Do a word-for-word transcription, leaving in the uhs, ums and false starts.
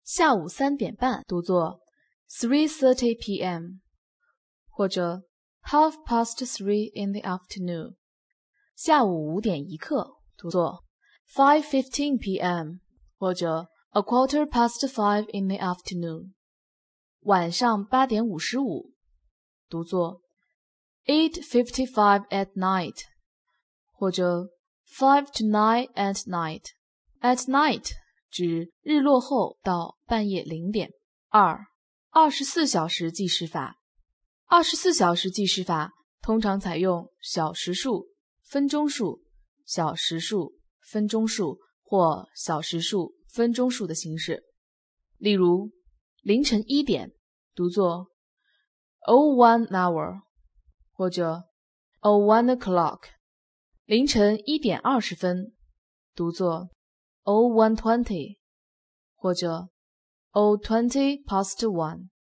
下午三点半读作 three thirty p m 或者 half past three in the afternoon。下午五点一刻读作 five fifteen p m 或者 a quarter past five in the afternoon。晚上八点五十五读作 eight fifty-five at night 或者 five to nine at night。 at night 指日落后到半夜零点。二、二十四小时计时法。二十四小时计时法通常采用小时数、分钟数、小时数、分钟数或小时数、分钟数的形式。例如，凌晨一点读作 oh one hour 或者 oh one o'clock。 凌晨一点二十分读作 oh one twenty 或者 oh twenty past one。